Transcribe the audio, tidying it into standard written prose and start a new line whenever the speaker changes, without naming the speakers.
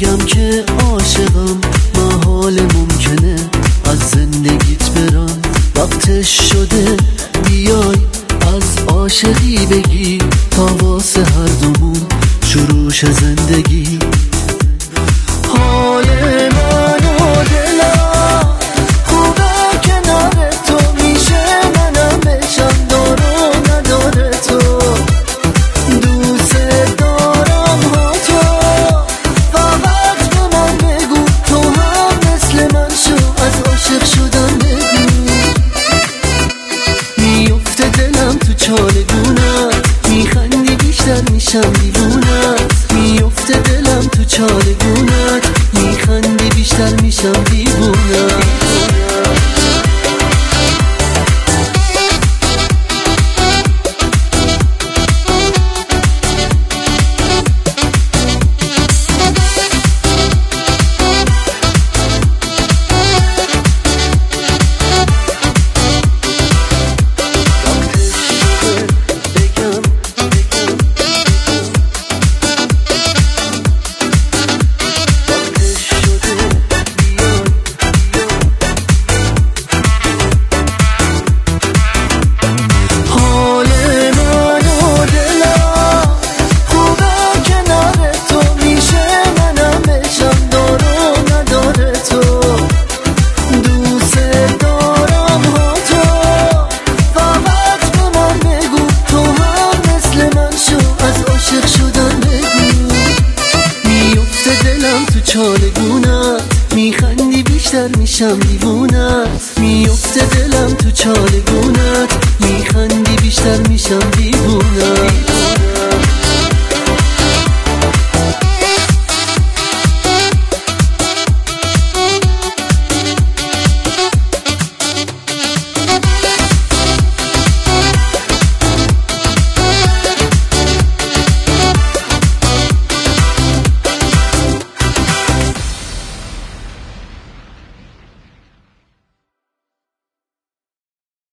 بگم که عاشقم، محال ممکنه از زندگیت برم. وقتش شده بیای از عاشقی بگی، تا واسه هر دومون شروعش زندگی. حال من و دلم خوبه کنار تو، میشه منم بشم دار و نداره تو. دوست دارم ها تو، فقط به من بگو تو هم مثل من شو، از عاشق شدن بگو. میفته دلم تو چالگونت، میخندی بیشتر میشم دیوونت. میفته دلم تو چالگونت، میخندی بیشتر میشم دیوونت. چالگونت میخندی بیشتر میشم دیوونت. میفته دلم تو چالگونت، میخندی بیشتر میشم دیوونت.